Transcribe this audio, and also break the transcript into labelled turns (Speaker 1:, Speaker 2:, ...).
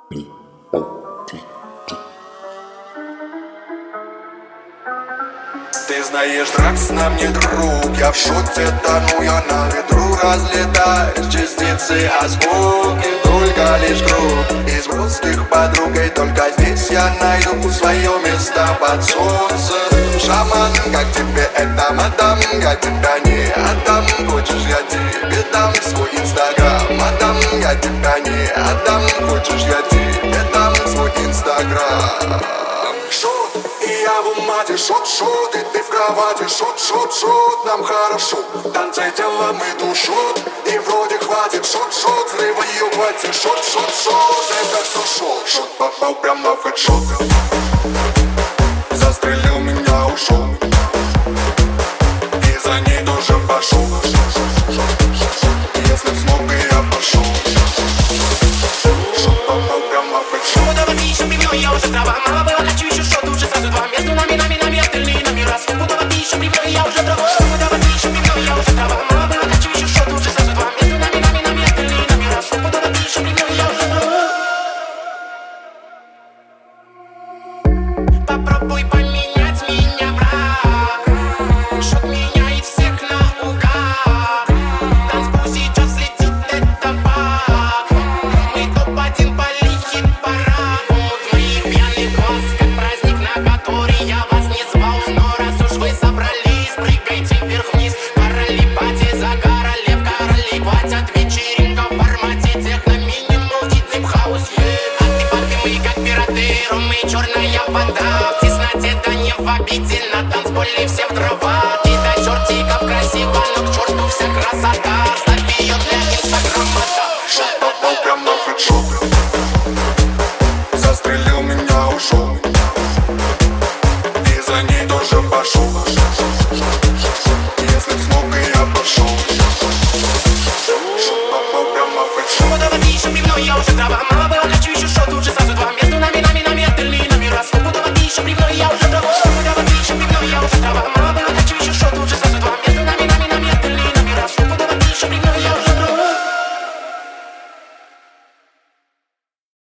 Speaker 1: Ты знаешь, драться нам не друг. Я в шуте тону, я на ветру разлетаюсь. Частицы осколки, только лишь круг. Из русских подругой только здесь я найду свое место под солнцем. Шаман, как тебе это, мадам? Я тебя не отдам. Хочешь, я тебе дам свой инстаграм, мадам? Я тебя не отдам. Хочешь, я тебе дам свой инстаграм. Шут, и я в умате, шут, и ты в кровати, шут, нам хорошо. Танцы делом и душут, и вроде хватит, шут, взрыва ее хватит, шут, это все шут, попал прям на хедшот. Застрелил меня, ушел, и за ней тоже пошел. Если б смог, и я пошел. Шут, попал прям на хедшот.
Speaker 2: Ну давай еще пивно, я уже трава. Мало было, хочу еще шот, уже сразу два. Между нами остальные номера. Ну давай еще пивно, я уже трава. Ну давай еще пивно, я уже трава. Мало было, хочу еще шот, уже сразу два. Между нами остальные номера. Ну давай еще пивно, я уже трава. Попробуй поменять меня, брат. Шот меняет всех наугад. Танцпол сейчас летит, это факт. Мы топ-1 по хит-параду. Моих пьяных глаз, как праздник, на который я вас не звал. Но раз уж вы собрались, прыгайте вверх-вниз. Короли пати, загорали в короли. Хватит вечеринка в формате техно, минимал и дип-хаус. Аты-паты мы как пираты, ром и черная вода. В тесноте, да не в обиде, на танцполе все в дрова. И до чертиков красиво, но к черту вся красота. Ставь ее для инстаграма,
Speaker 1: Шут, попал прям на хедшот. Застрелил меня, ушел, и за ней тоже пошел. Если б смог, и я пошел. Шут, попал прям на хедшот.
Speaker 2: Ну давай еще пивно, я уже трава. Мало было, хочу еще шот, уже сразу